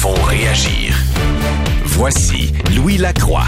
font réagir. Voici Louis Lacroix.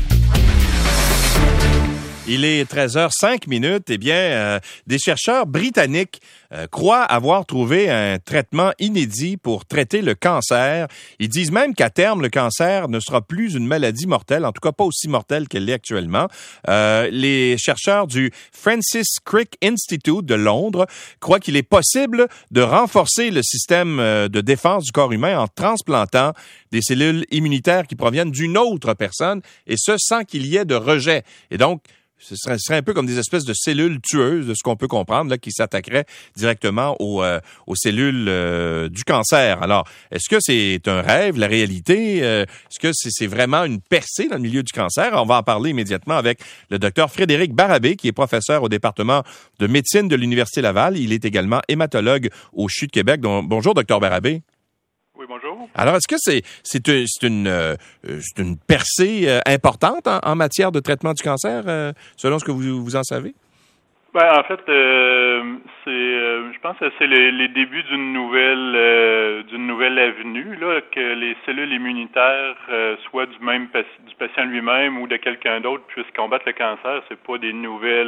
Il est 13h05. Eh bien, des chercheurs britanniques croient avoir trouvé un traitement inédit pour traiter le cancer. Ils disent même qu'à terme, le cancer ne sera plus une maladie mortelle, en tout cas pas aussi mortelle qu'elle l'est actuellement. Les chercheurs du Francis Crick Institute de Londres croient qu'il est possible de renforcer le système de défense du corps humain en transplantant des cellules immunitaires qui proviennent d'une autre personne, et ce, sans qu'il y ait de rejet. Et donc, ce serait un peu comme des espèces de cellules tueuses, de ce qu'on peut comprendre, là, qui s'attaqueraient directement aux cellules du cancer. Alors, est-ce que c'est un rêve, la réalité? Est-ce que c'est vraiment une percée dans le milieu du cancer? On va en parler immédiatement avec le docteur Frédéric Barabé, qui est professeur au département de médecine de l'Université Laval. Il est également hématologue au CHU de Québec. Donc, bonjour, docteur Barabé. Oui, bonjour. Alors, est-ce que c'est une percée importante en matière de traitement du cancer, selon ce que vous en savez? Ben, en fait, je pense que c'est les débuts d'une nouvelle avenue, là, que les cellules immunitaires, soit du patient lui-même ou de quelqu'un d'autre, puissent combattre le cancer. C'est pas des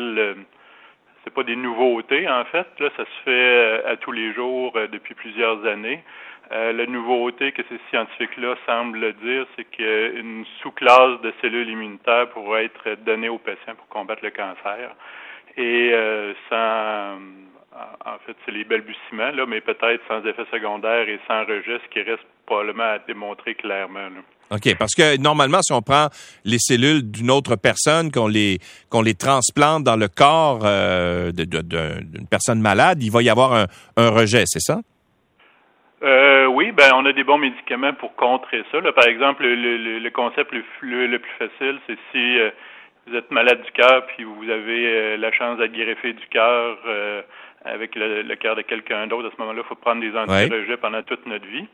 nouveautés, en fait. Là, ça se fait à tous les jours depuis plusieurs années. La nouveauté que ces scientifiques-là semblent dire, c'est qu'une sous-classe de cellules immunitaires pourrait être donnée aux patients pour combattre le cancer. Et en fait, c'est les balbutiements, là, mais peut-être sans effet secondaire et sans rejet, ce qui reste probablement à démontrer clairement, là. OK, parce que normalement, si on prend les cellules d'une autre personne, qu'on les transplante dans le corps d'une personne malade, il va y avoir un rejet, c'est ça? Oui, ben on a des bons médicaments pour contrer ça. Là, par exemple, le concept le plus facile, c'est si vous êtes malade du cœur puis vous avez la chance d'être greffé du cœur avec le cœur de quelqu'un d'autre. À ce moment-là, il faut prendre des anti-rejets pendant toute notre vie.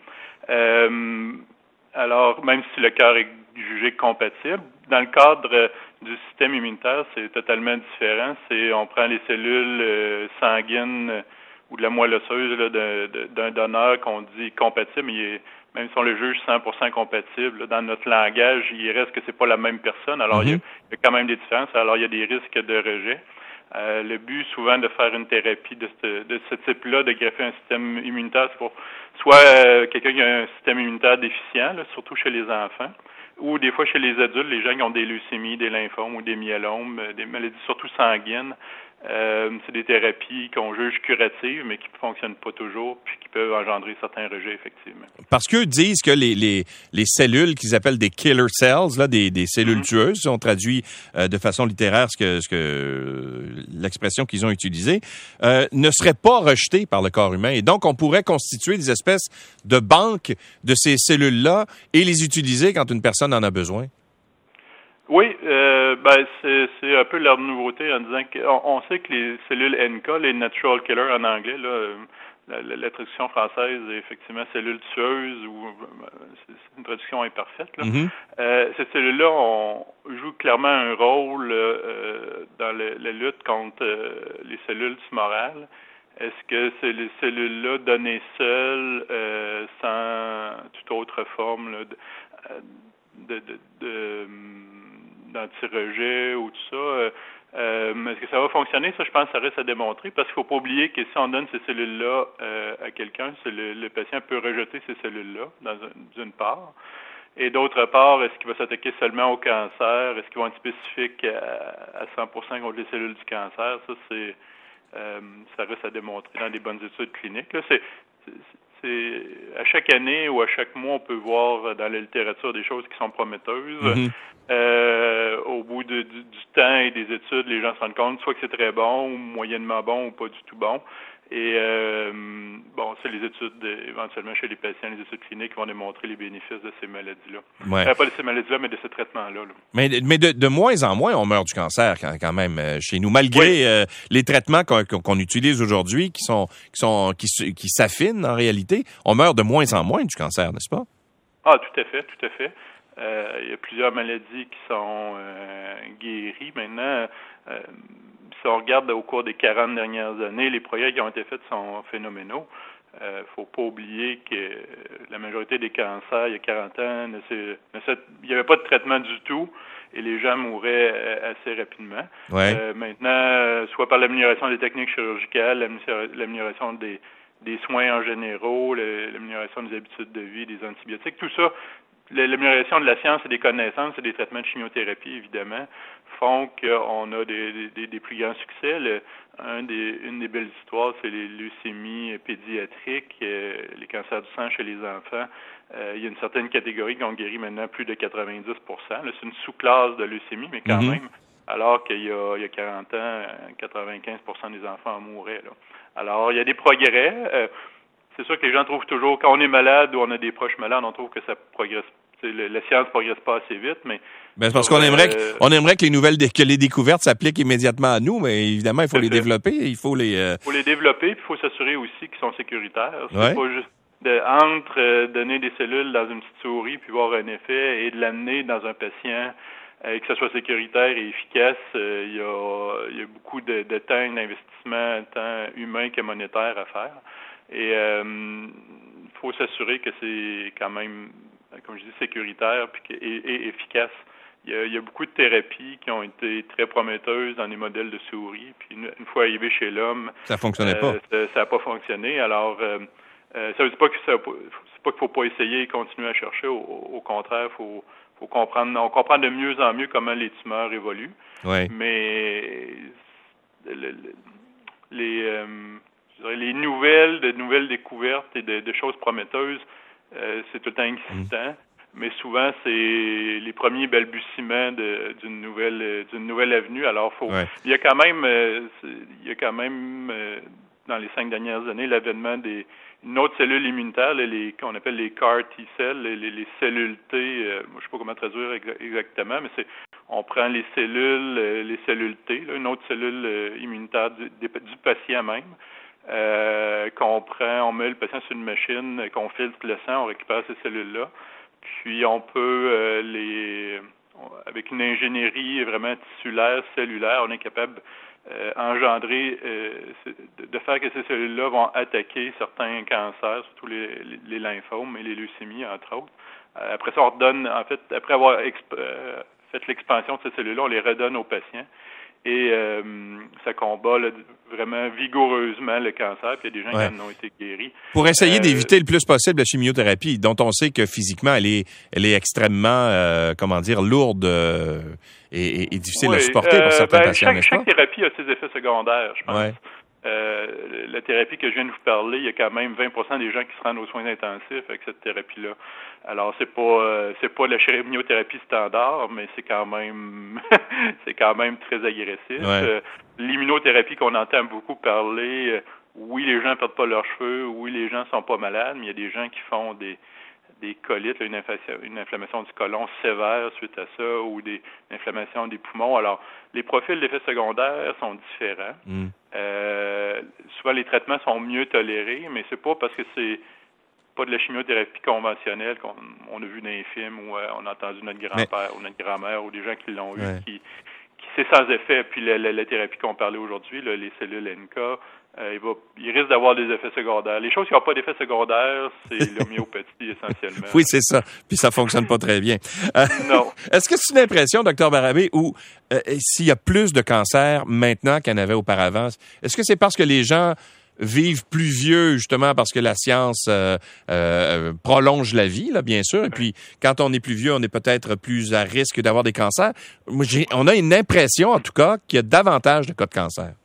Alors, même si le cœur est jugé compatible, dans le cadre du système immunitaire, c'est totalement différent. On prend les cellules sanguines ou de la moelle osseuse là, d'un donneur qu'on dit compatible, mais même si on le juge 100% compatible, là, dans notre langage, il reste que c'est pas la même personne. Alors, il y a quand même des différences. Alors, il y a des risques de rejet. Le but, souvent, de faire une thérapie de ce type-là, de greffer un système immunitaire, c'est pour soit quelqu'un qui a un système immunitaire déficient, là, surtout chez les enfants, ou des fois chez les adultes, les gens qui ont des leucémies, des lymphomes ou des myélomes, des maladies surtout sanguines. C'est des thérapies qu'on juge curatives, mais qui ne fonctionnent pas toujours, puis qui peuvent engendrer certains rejets, effectivement. Parce qu'eux disent que les cellules qu'ils appellent des killer cells, là, des cellules tueuses, si on traduit de façon littéraire ce que l'expression qu'ils ont utilisée, ne seraient pas rejetées par le corps humain. Et donc, on pourrait constituer des espèces de banques de ces cellules-là et les utiliser quand une personne en a besoin. Oui, c'est un peu leur nouveauté en disant qu'on sait que les cellules NK, les natural killers en anglais, là, la traduction française est effectivement cellules tueuses ou c'est une traduction imparfaite. Là. Ces cellules-là jouent clairement un rôle dans la lutte contre les cellules tumorales. Est-ce que c'est les cellules-là données seules, sans toute autre forme là, d'anti-rejet ou tout ça. Est-ce que ça va fonctionner? Ça, je pense que ça reste à démontrer parce qu'il ne faut pas oublier que si on donne ces cellules-là à quelqu'un, le patient peut rejeter ces cellules-là, d'une part. Et d'autre part, est-ce qu'il va s'attaquer seulement au cancer? Est-ce qu'ils vont être spécifiques à 100% contre les cellules du cancer? Ça, ça reste à démontrer dans des bonnes études cliniques. Là, c'est à chaque année ou à chaque mois, on peut voir dans la littérature des choses qui sont prometteuses. Au bout du temps et des études, les gens se rendent compte soit que c'est très bon, ou moyennement bon, ou pas du tout bon. Et c'est les études éventuellement chez les patients, les études cliniques qui vont démontrer les bénéfices de ces maladies-là. Ouais. Pas de ces maladies-là, mais de ce traitement-là. Là. Mais de moins en moins, on meurt du cancer quand même chez nous, malgré les traitements qu'on utilise aujourd'hui, qui s'affinent en réalité. On meurt de moins en moins du cancer, n'est-ce pas? Ah, tout à fait. Il y a plusieurs maladies qui sont guéries maintenant. si on regarde au cours des 40 dernières années, les progrès qui ont été faits sont phénoménaux. Faut pas oublier que la majorité des cancers, il y a 40 ans, il n'y avait pas de traitement du tout et les gens mouraient assez rapidement. Ouais. Maintenant, soit par l'amélioration des techniques chirurgicales, l'amélioration des soins en généraux, l'amélioration des habitudes de vie, des antibiotiques, tout ça, l'amélioration de la science et des connaissances et des traitements de chimiothérapie, évidemment, font qu'on a des plus grands succès. Une des belles histoires, c'est les leucémies pédiatriques, les cancers du sang chez les enfants. Il y a une certaine catégorie qui ont guéri maintenant plus de 90%. Là, c'est une sous-classe de leucémie, mais quand même, alors qu'il y a 40 ans, 95% des enfants en mouraient. Là. Alors, il y a des progrès. C'est sûr que les gens trouvent toujours, quand on est malade ou on a des proches malades, on trouve que ça progresse. La science progresse pas assez vite, mais c'est parce qu'on aimerait que les découvertes s'appliquent immédiatement à nous, mais évidemment, il faut les développer, il faut les développer, puis il faut s'assurer aussi qu'ils sont sécuritaires. C'est pas juste entre donner des cellules dans une petite souris puis voir un effet et de l'amener dans un patient que ce soit sécuritaire et efficace. Il y a beaucoup de temps d'investissement, tant humain que monétaire à faire. Et il faut s'assurer que c'est quand même, comme je dis, sécuritaire et efficace. Il y a beaucoup de thérapies qui ont été très prometteuses dans les modèles de souris. Puis une fois arrivé chez l'homme, ça fonctionnait pas. Ça n'a pas fonctionné. Alors, ça veut dire pas que c'est pas qu'il faut pas essayer et continuer à chercher. Au contraire, faut comprendre. On comprend de mieux en mieux comment les tumeurs évoluent. Ouais. Mais les nouvelles découvertes et de choses prometteuses, c'est tout le temps excitant. Mais souvent, c'est les premiers balbutiements d'une nouvelle avenue. Alors, il y a quand même, dans les 5 dernières années, l'avènement une autre cellule immunitaire, qu'on appelle les CAR T-cells, les cellules T. Moi, je sais pas comment traduire exactement, mais on prend les cellules T, une autre cellule immunitaire du patient même. Qu'on prend, on met le patient sur une machine, qu'on filtre le sang, on récupère ces cellules-là. Puis on peut avec une ingénierie vraiment tissulaire, cellulaire, on est capable engendrer, de faire que ces cellules-là vont attaquer certains cancers, surtout les lymphomes et les leucémies, entre autres. Après ça, on redonne, en fait, après avoir fait l'expansion de ces cellules-là, on les redonne aux patients. Et ça combat vraiment vigoureusement le cancer. Puis il y a des gens qui en ont été guéris. Pour essayer d'éviter le plus possible la chimiothérapie, dont on sait que physiquement, elle est extrêmement, lourde et difficile à supporter pour certains patients, n'est-ce pas? Chaque thérapie a ses effets secondaires, je pense. Ouais. La thérapie que je viens de vous parler, il y a quand même 20% des gens qui se rendent aux soins intensifs avec cette thérapie-là. Alors c'est pas la chimiothérapie standard, mais c'est quand même très agressif. Ouais. L'immunothérapie qu'on entend beaucoup parler, oui, les gens perdent pas leurs cheveux, oui, les gens sont pas malades, mais il y a des gens qui font des colites, une inflammation du côlon sévère suite à ça, ou une inflammation des poumons. Alors, les profils d'effets secondaires sont différents. Souvent, les traitements sont mieux tolérés, mais c'est pas parce que c'est pas de la chimiothérapie conventionnelle qu'on a vu dans les films ou on a entendu notre grand-père ou notre grand-mère ou des gens qui l'ont eu, qui c'est sans effet. Puis la thérapie qu'on parlait aujourd'hui, les cellules NK, il risque d'avoir des effets secondaires. Les choses qui n'ont pas d'effets secondaires, c'est l'homéopathie essentiellement. Oui, c'est ça. Puis ça fonctionne pas très bien. Non. Est-ce que c'est une impression, Dr Barabé, où s'il y a plus de cancers maintenant qu'il y en avait auparavant, est-ce que c'est parce que les gens vivent plus vieux, justement, parce que la science prolonge la vie, là, bien sûr. Et puis, quand on est plus vieux, on est peut-être plus à risque d'avoir des cancers. On a une impression, en tout cas, qu'il y a davantage de cas de cancer.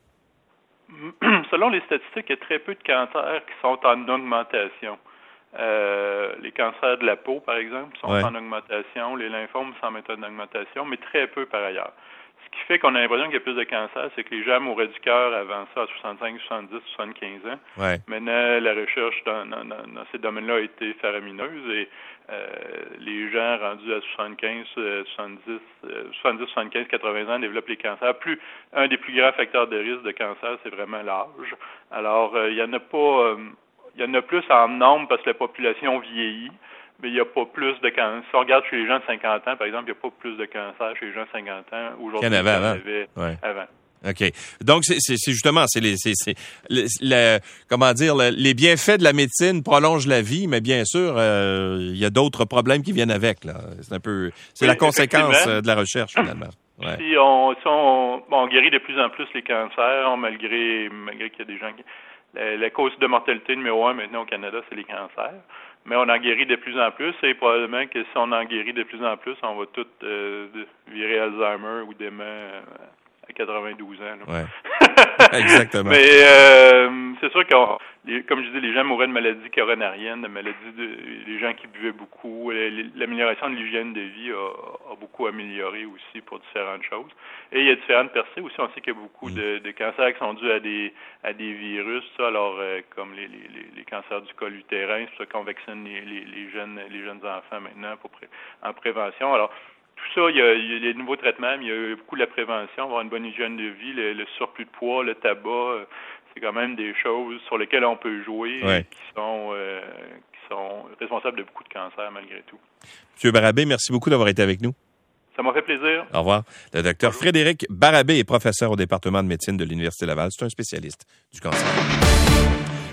Selon les statistiques, il y a très peu de cancers qui sont en augmentation. Les cancers de la peau, par exemple, sont en augmentation. Les lymphomes semblent être en augmentation, mais très peu par ailleurs. Ce qui fait qu'on a l'impression qu'il y a plus de cancers, c'est que les gens mouraient du cœur avant ça à 65, 70, 75 ans. Ouais. Maintenant, la recherche dans ces domaines-là a été faramineuse et les gens rendus à 75, 80 ans développent les cancers. Un des plus grands facteurs de risque de cancer, c'est vraiment l'âge. Alors, il y en a plus en nombre parce que la population vieillit. Mais il n'y a pas plus de cancer. Si on regarde chez les gens de 50 ans, par exemple, il n'y a pas plus de cancer chez les gens de 50 ans aujourd'hui qu'il y en avait avant. Avant. OK. Donc, c'est justement, comment dire, les bienfaits de la médecine prolongent la vie, mais bien sûr, il y a d'autres problèmes qui viennent avec, là. C'est la conséquence de la recherche, finalement. Ouais. Si on guérit de plus en plus les cancers, malgré qu'il y a des gens qui... La cause de mortalité numéro 1 maintenant au Canada, c'est les cancers. Mais on en guérit de plus en plus et probablement que si on en guérit de plus en plus, on va tout virer Alzheimer ou dément à 92 ans. Là. Ouais. Exactement. Mais c'est sûr que, comme je dis, les gens mouraient de maladies coronariennes, les gens qui buvaient beaucoup. L'amélioration de l'hygiène de vie a beaucoup amélioré aussi pour différentes choses. Et il y a différentes percées aussi. On sait qu'il y a beaucoup de cancers qui sont dus à des virus. Ça, alors comme les cancers du col utérin, c'est pour ça qu'on vaccine les jeunes enfants maintenant en prévention. Alors tout ça, il y a les nouveaux traitements, mais il y a beaucoup de la prévention, avoir une bonne hygiène de vie, le surplus de poids, le tabac, c'est quand même des choses sur lesquelles on peut jouer et qui sont responsables de beaucoup de cancers malgré tout. M. Barabé, merci beaucoup d'avoir été avec nous. Ça m'a fait plaisir. Au revoir. Le docteur Frédéric Barabé est professeur au département de médecine de l'Université Laval. C'est un spécialiste du cancer.